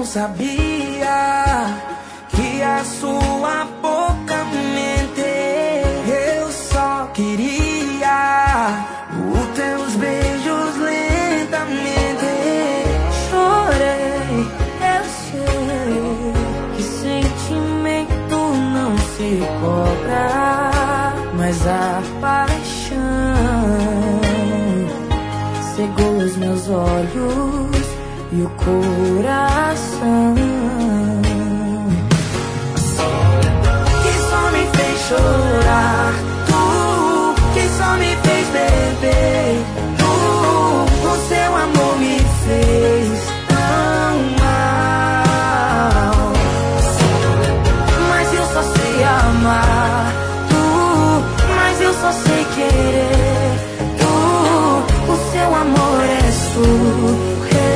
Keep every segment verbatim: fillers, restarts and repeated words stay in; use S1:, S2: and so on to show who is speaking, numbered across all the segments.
S1: sabia que a sua boca mente. Eu só queria os teus beijos lentamente.
S2: Chorei, eu sei que sentimento não se cobra, mas a paixão cegou os meus olhos e o coração,
S1: que só me fez chorar. Tu, que só me fez beber. Tu, o seu amor me fez tão mal. Mas eu só sei amar. Tu, mas eu só sei querer. Tu, o seu amor é surreal.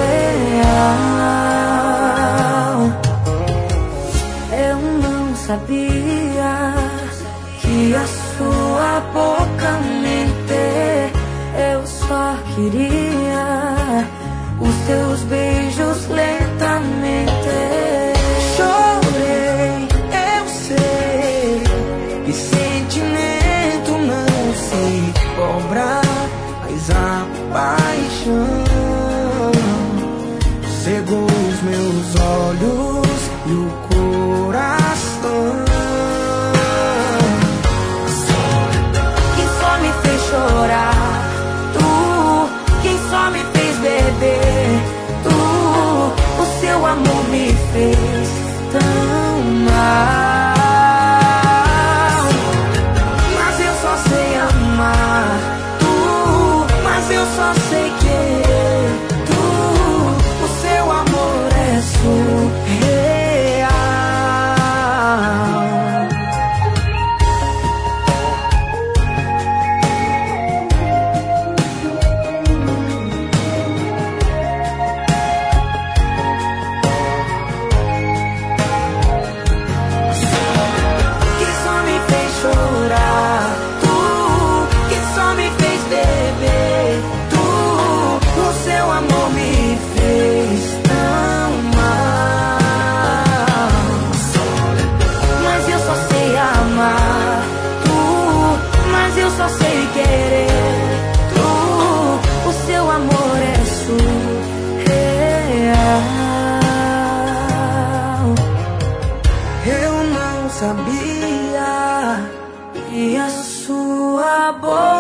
S2: Eu não sabia que a sua boca mente. Eu só queria os teus beijos lentamente.
S1: Chorei, eu sei que sentimento não se cobra, mas a paixão cegou os meus olhos e o coração,
S2: que só me fez chorar. Tu, quem só me fez beber. Tu, o seu amor me fez tão mal.
S1: mas eu só sei amar. Tu, mas eu só sei querer. Tu, o seu amor é surreal. Que só me fez chorar. Tu, que só me fez beber. Tu, o seu amor me fez tão mal. Mas eu só sei amar. Tu, mas eu só sei querer. Tu, o seu amor é surreal. Eu não sabia que a sua boca